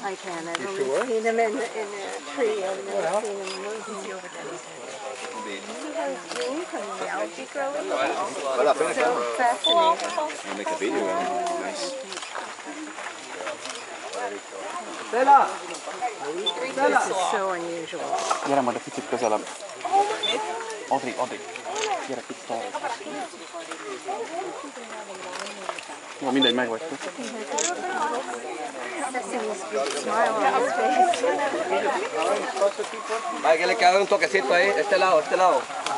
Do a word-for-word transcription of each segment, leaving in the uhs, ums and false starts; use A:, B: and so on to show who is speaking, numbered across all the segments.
A: I can. I've
B: You
A: only
B: sure?
A: seen them in, in a tree. I've never
B: Well.
A: seen them moving. See how it's green from the algae growing?
C: Vale la pena,
A: So fascinating.
C: I'll make a video. Nice.
B: Stella!
A: This is so unusual.
D: Gyere majd a picit közelebb. Odri, Odri. Gyere kicsit arra. Jó, mindegy, meg vagytok.
A: Sesame's big smile on his face.
E: Vaya, que le queda un toquecito ahí, este lado, este lado.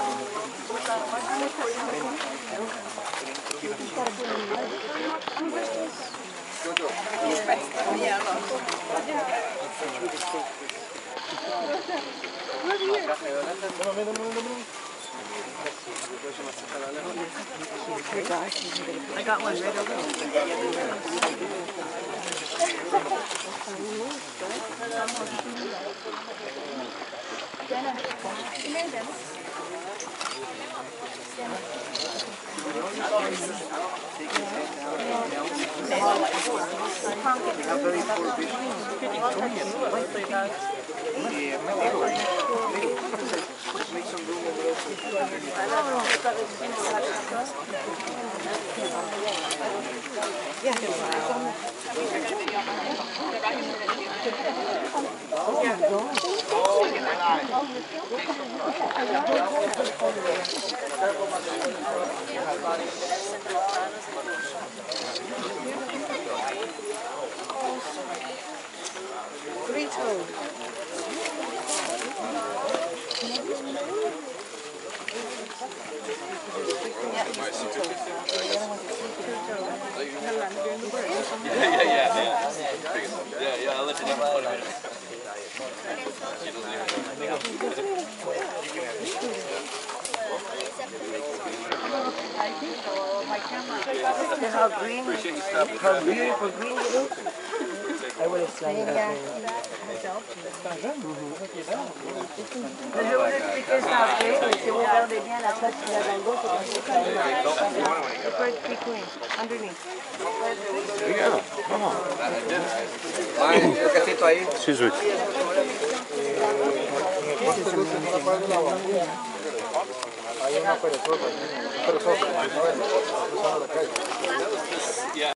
A: I got one right over three toes.
E: Yeah, yeah, yeah, yeah. Yeah, yeah, I'll let you know about it.
A: How green.
B: How beautiful green you look. I will explain that.
A: Je vais vous expliquer ça après, mais si vous regardez bien la place qu'il y a dans le dos, c'est comme ça. The bird peeking underneath.
B: Yeah, come on.
E: Vaya, un toquecito ahí.
D: Süzük.
B: Hay una perezosa, perezosa, usando la calle.